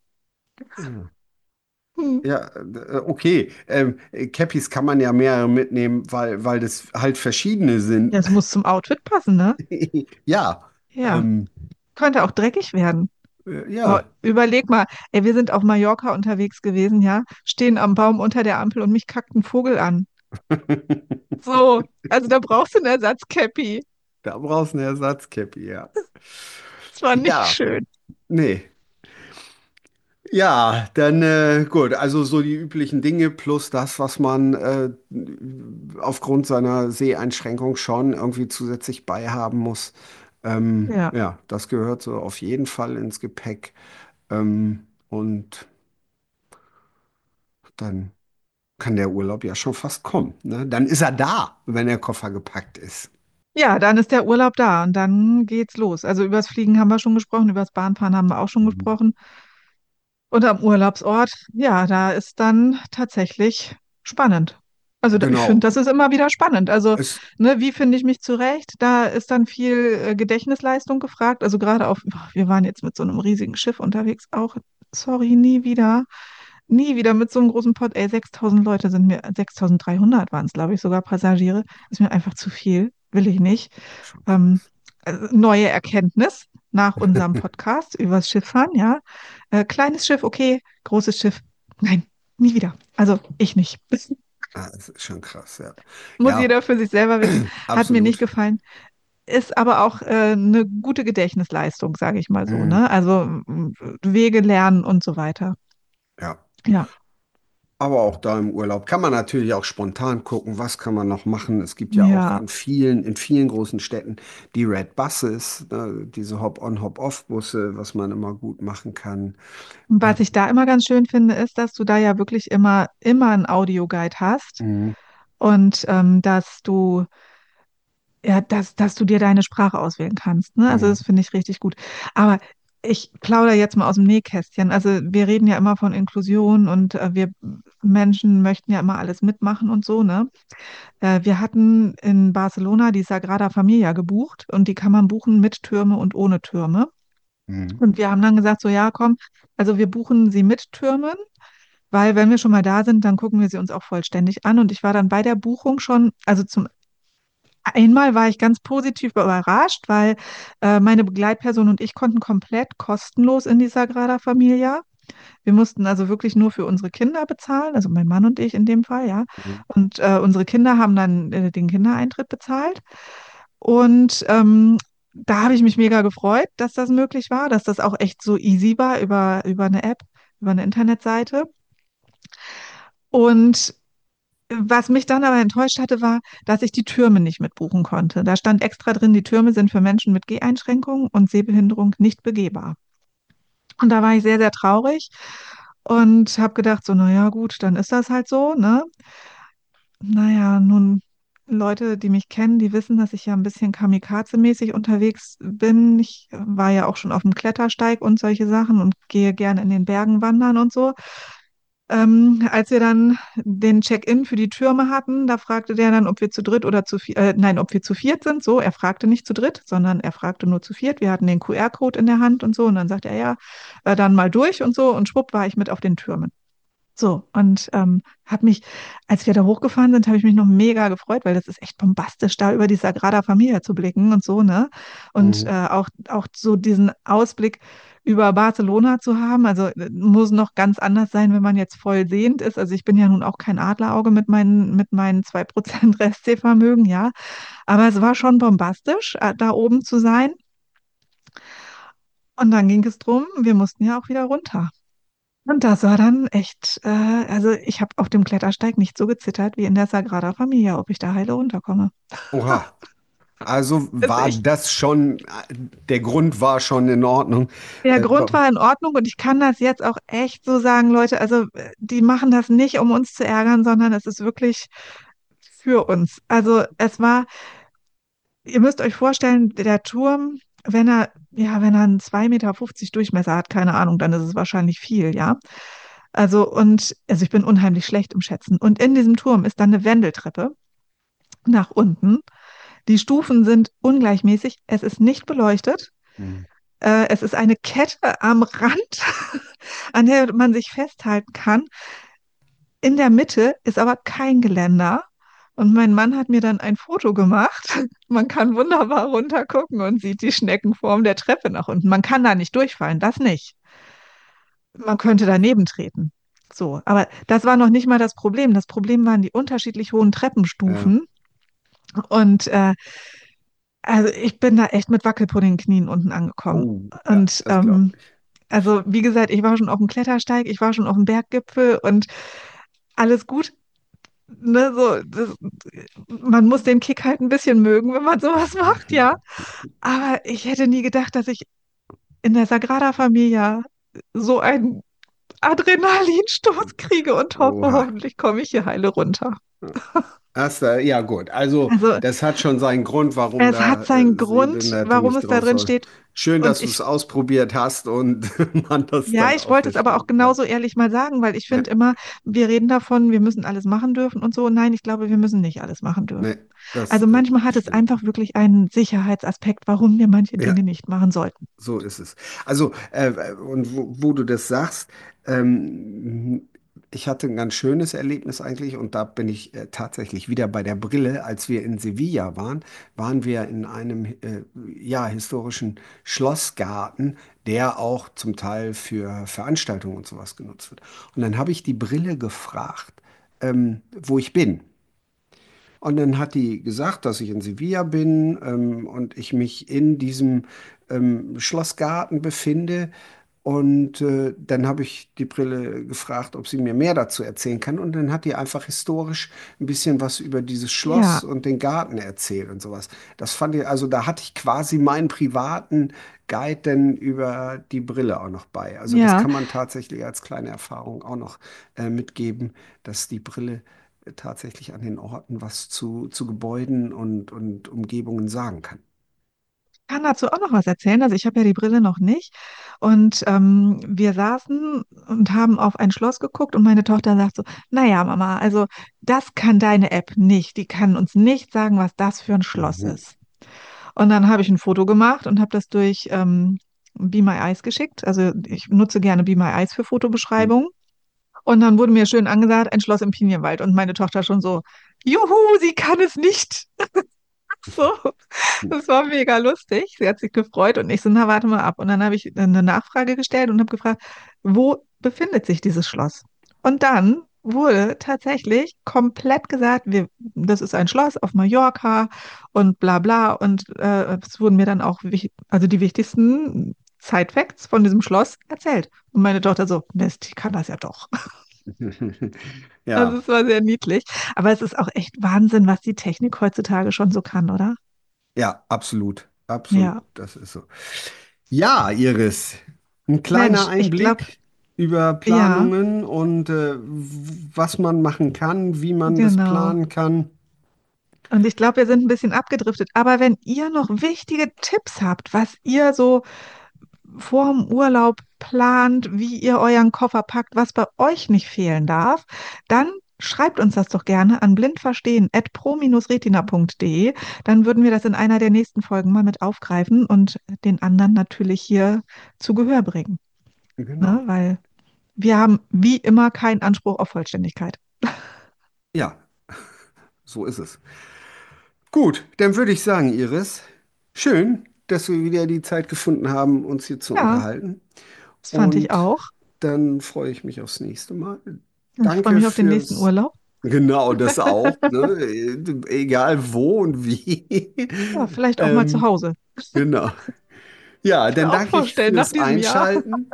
Hm. ja, okay. Cappies kann man ja mehrere mitnehmen, weil das halt verschiedene sind. Ja, es muss zum Outfit passen, ne? Ja, Ja, ähm, könnte auch dreckig werden. Oh, ja. überleg mal, ey, wir sind auf Mallorca unterwegs gewesen, ja, stehen am Baum unter der Ampel und mich kackt ein Vogel an. So, also da brauchst du eine Ersatzcappy. Da brauchst du eine Ersatzcappy, ja. Das war nicht Ja, schön. nee. Ja, dann gut, also so die üblichen Dinge plus das, was man aufgrund seiner Seheinschränkung schon irgendwie zusätzlich beihaben muss. Ja. Ja, das gehört so auf jeden Fall ins Gepäck. Und dann kann der Urlaub ja schon fast kommen, ne? Dann ist er da, wenn der Koffer gepackt ist. Ja, dann ist der Urlaub da und dann geht's los. Also übers Fliegen haben wir schon gesprochen, übers Bahnfahren haben wir auch schon Mhm. gesprochen. Und am Urlaubsort, ja, da ist dann tatsächlich spannend. Also ich finde, Genau. das ist immer wieder spannend. Also, Es, ne, wie finde ich mich zurecht? Da ist dann viel Gedächtnisleistung gefragt. Also gerade auf, wir waren jetzt mit so einem riesigen Schiff unterwegs, auch, sorry, nie wieder mit so einem großen Pott. Ey, 6000 Leute sind mir, 6300 waren es, glaube ich, sogar Passagiere. Ist mir einfach zu viel, will ich nicht. schon Ähm, krass. neue Erkenntnis nach unserem Podcast übers Schifffahren, ja. Kleines Schiff, okay, großes Schiff, nein, nie wieder. Also ich nicht. Ah, das ist schon krass, ja. Muss Ja, jeder für sich selber wissen. Hat mir nicht absolut. gefallen. ist aber auch eine gute Gedächtnisleistung, sage ich mal so, Mhm. ne? Also Wege lernen und so weiter. Ja. Ja, Aber auch da im Urlaub kann man natürlich auch spontan gucken, was kann man noch machen. Es gibt ja auch ja. in vielen großen Städten die Red Buses, ne, diese Hop-on, Hop-off-Busse, was man immer gut machen kann. Und Äh, was ich da immer ganz schön finde, ist, dass du da ja wirklich immer einen Audioguide hast mhm, und dass du dir deine Sprache auswählen kannst. Ne? Also das mhm, finde ich richtig gut. Aber ich plaudere jetzt mal aus dem Nähkästchen. Also wir reden ja immer von Inklusion und wir Menschen möchten ja immer alles mitmachen und so, ne? Wir hatten in Barcelona die Sagrada Familia gebucht und die kann man buchen mit Türme und ohne Türme. mhm, Und wir haben dann gesagt, so ja, komm, also wir buchen sie mit Türmen, weil wenn wir schon mal da sind, dann gucken wir sie uns auch vollständig an. Und ich war dann bei der Buchung schon, also zum einmal war ich ganz positiv überrascht, weil meine Begleitperson und ich konnten komplett kostenlos in die Sagrada Familia. Wir mussten also wirklich nur für unsere Kinder bezahlen, also mein Mann und ich in dem Fall, ja. mhm. Und unsere Kinder haben dann den Kindereintritt bezahlt. Und da habe ich mich mega gefreut, dass das möglich war, dass das auch echt so easy war über eine App, über eine Internetseite. Und was mich dann aber enttäuscht hatte, war, dass ich die Türme nicht mitbuchen konnte. Da stand extra drin, die Türme sind für Menschen mit Geheinschränkungen und Sehbehinderung nicht begehbar. Und da war ich sehr, sehr traurig und habe gedacht, so, naja, gut, dann ist das halt so, ne? Naja, nun, Leute, die mich kennen, die wissen, dass ich ja ein bisschen kamikaze-mäßig unterwegs bin. Ich war ja auch schon auf dem Klettersteig und solche Sachen und gehe gerne in den Bergen wandern und so. Als wir dann den Check-in für die Türme hatten, da fragte der dann, ob wir zu dritt oder nein, ob wir zu viert sind. So, er fragte nicht zu dritt, sondern er fragte nur zu viert. Wir hatten den QR-Code in der Hand und so. Und dann sagte er, ja, dann mal durch und so. Und schwupp war ich mit auf den Türmen. So, und habe mich, als wir da hochgefahren sind, habe ich mich noch mega gefreut, weil das ist echt bombastisch, da über die Sagrada Familia zu blicken und so, ne? Und Mhm. auch so diesen Ausblick über Barcelona zu haben. Also muss noch ganz anders sein, wenn man jetzt voll sehend ist. Also ich bin ja nun auch kein Adlerauge mit meinen 2% Restsehvermögen, ja. Aber es war schon bombastisch, da oben zu sein. Und dann ging es drum, wir mussten ja auch wieder runter. Und das war dann echt, also ich habe auf dem Klettersteig nicht so gezittert wie in der Sagrada Familia, ob ich da heile runterkomme. Oha. Also Ist war echt. das schon, der Grund war schon in Ordnung. Der Äh, Grund war in Ordnung und ich kann das jetzt auch echt so sagen, Leute, also die machen das nicht, um uns zu ärgern, sondern es ist wirklich für uns. Also es war, ihr müsst euch vorstellen, der Turm, wenn er einen 2,50 Meter Durchmesser hat, keine Ahnung, dann ist es wahrscheinlich viel, ja. Also ich bin unheimlich schlecht im Schätzen. Und in diesem Turm ist dann eine Wendeltreppe nach unten. Die Stufen sind ungleichmäßig. Es ist nicht beleuchtet. hm, Es ist eine Kette am Rand, an der man sich festhalten kann. In der Mitte ist aber kein Geländer. Und mein Mann hat mir dann ein Foto gemacht. Man kann wunderbar runtergucken und sieht die Schneckenform der Treppe nach unten. Man kann da nicht durchfallen, das nicht. Man könnte daneben treten. So, aber das war noch nicht mal das Problem. Das Problem waren die unterschiedlich hohen ja. Treppenstufen. Und also ich bin da echt mit Wackelpudding-Knien unten angekommen. Oh, ja, Und das glaube ich. also wie gesagt, ich war schon auf dem Klettersteig, ich war schon auf dem Berggipfel und alles gut. Ne, so, man muss den Kick halt ein bisschen mögen, wenn man sowas macht, ja. Aber ich hätte nie gedacht, dass ich in der Sagrada Familia so einen Adrenalinstoß kriege und hoffe, Oha. hoffentlich komme ich hier heile runter. Ja gut, also Also das hat schon seinen Grund, warum es da hat seinen Grund, Sehbehinderte warum nicht es da drauf drin soll. steht. Schön, Und dass du es ausprobiert hast und man das ja, dann ich auch wollte es aber auch versteht. Ja. genauso ehrlich mal sagen, weil ich Ja. finde immer, wir reden davon, wir müssen alles machen dürfen und so. Nein, ich glaube, wir müssen nicht alles machen dürfen. Nee, das Also manchmal hat es stimmt. einfach wirklich einen Sicherheitsaspekt, warum wir manche Ja, Dinge nicht machen sollten. so ist es. Also, und wo du das sagst, ähm, ich hatte ein ganz schönes Erlebnis eigentlich und da bin ich tatsächlich wieder bei der Brille. Als wir in Sevilla waren, waren wir in einem ja, historischen Schlossgarten, der auch zum Teil für Veranstaltungen und sowas genutzt wird. Und dann habe ich die Brille gefragt, wo ich bin. Und dann hat die gesagt, dass ich in Sevilla bin und ich mich in diesem Schlossgarten befinde. Und dann habe ich die Brille gefragt, ob sie mir mehr dazu erzählen kann. Und dann hat die einfach historisch ein bisschen was über dieses Ja, Schloss und den Garten erzählt und sowas. Das fand ich, also da hatte ich quasi meinen privaten Guide dann über die Brille auch noch bei. Also das ja. kann man tatsächlich als kleine Erfahrung auch noch mitgeben, dass die Brille tatsächlich an den Orten was zu Gebäuden und Umgebungen sagen kann. Kann dazu auch noch was erzählen. Also ich habe ja die Brille noch nicht. Und wir saßen und haben auf ein Schloss geguckt und meine Tochter sagt so, naja, Mama, also das kann deine App nicht. Die kann uns nicht sagen, was das für ein Schloss Mhm. ist. Und dann habe ich ein Foto gemacht und habe das durch Be My Eyes geschickt. Also ich nutze gerne Be My Eyes für Fotobeschreibungen. Und dann wurde mir schön angesagt, ein Schloss im Pinienwald. Und meine Tochter schon so, juhu, sie kann es nicht. So, das war mega lustig. Sie hat sich gefreut und ich so, na, warte mal ab. Und dann habe ich eine Nachfrage gestellt und habe gefragt, wo befindet sich dieses Schloss? Und dann wurde tatsächlich komplett gesagt, das ist ein Schloss auf Mallorca und bla bla. Und es wurden mir dann auch also die wichtigsten Side-Facts von diesem Schloss erzählt. Und meine Tochter so, Mist, die kann das ja doch. Also Ja, es war sehr niedlich. Aber es ist auch echt Wahnsinn, was die Technik heutzutage schon so kann, oder? ja, absolut. Absolut, Ja. das ist so. Ja, Iris, ein kleiner Mensch, ich glaube, Einblick über ja, Planungen und was man machen kann, wie man das genau. planen kann. Und ich glaube, wir sind ein bisschen abgedriftet. Aber wenn ihr noch wichtige Tipps habt, was ihr so vorm Urlaub plant, wie ihr euren Koffer packt, was bei euch nicht fehlen darf, dann schreibt uns das doch gerne an blindverstehen@pro-retina.de. Dann würden wir das in einer der nächsten Folgen mal mit aufgreifen und den anderen natürlich hier zu Gehör bringen. Ne? Genau. Weil wir haben wie immer keinen Anspruch auf Vollständigkeit. Ja, so ist es. Gut, dann würde ich sagen, Iris, schön, dass wir wieder die Zeit gefunden haben, uns hier zu Ja, unterhalten. das fand ich Und auch. dann freue ich mich aufs nächste Mal. Ich freue Danke mich auf den nächsten fürs, Urlaub. genau das auch, ne? Egal wo und wie. Ja, vielleicht auch mal zu Ähm, Hause. genau. Ja, Ich kann dann mir auch danke ich vorstellen, nach fürs diesem Jahr. Einschalten.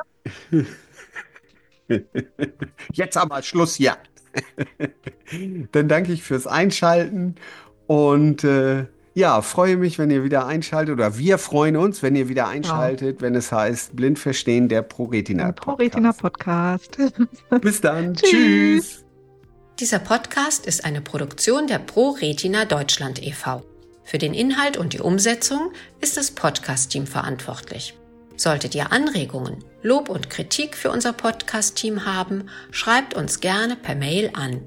Jetzt aber Schluss, ja. Dann danke ich fürs Einschalten und ja, freue mich, wenn ihr wieder einschaltet oder wir freuen uns, wenn ihr wieder Genau. einschaltet, wenn es heißt Blind verstehen, der Der ProRetina ProRetina Podcast. Podcast. Bis dann, Tschüss. tschüss. Dieser Podcast ist eine Produktion der ProRetina Deutschland e.V. Für den Inhalt und die Umsetzung ist das Podcast-Team verantwortlich. Solltet ihr Anregungen, Lob und Kritik für unser Podcast-Team haben, schreibt uns gerne per Mail an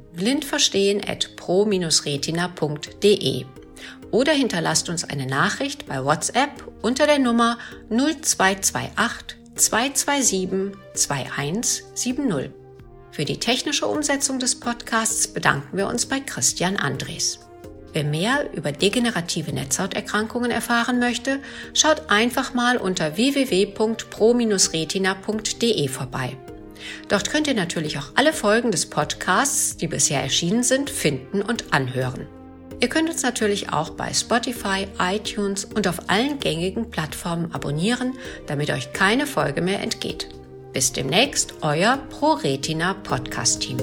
blindverstehen@pro-retina.de oder hinterlasst uns eine Nachricht bei WhatsApp unter der Nummer 0228 227 2170. Für die technische Umsetzung des Podcasts bedanken wir uns bei Christian Andres. Wer mehr über degenerative Netzhauterkrankungen erfahren möchte, schaut einfach mal unter www.pro-retina.de vorbei. Dort könnt ihr natürlich auch alle Folgen des Podcasts, die bisher erschienen sind, finden und anhören. Ihr könnt uns natürlich auch bei Spotify, iTunes und auf allen gängigen Plattformen abonnieren, damit euch keine Folge mehr entgeht. Bis demnächst, euer ProRetina Podcast-Team.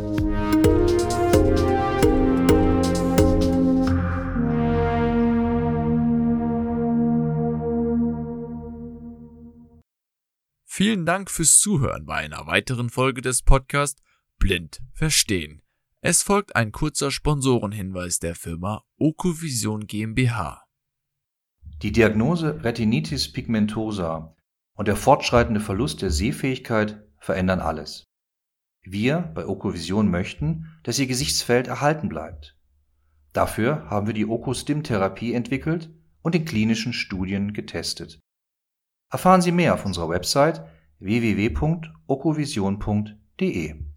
Vielen Dank fürs Zuhören bei einer weiteren Folge des Podcasts Blind Verstehen. Es folgt ein kurzer Sponsorenhinweis der Firma Okovision GmbH. Die Diagnose Retinitis pigmentosa und der fortschreitende Verlust der Sehfähigkeit verändern alles. Wir bei Okovision möchten, dass Ihr Gesichtsfeld erhalten bleibt. Dafür haben wir die Okostim-Therapie entwickelt und in klinischen Studien getestet. Erfahren Sie mehr auf unserer Website www.okovision.de.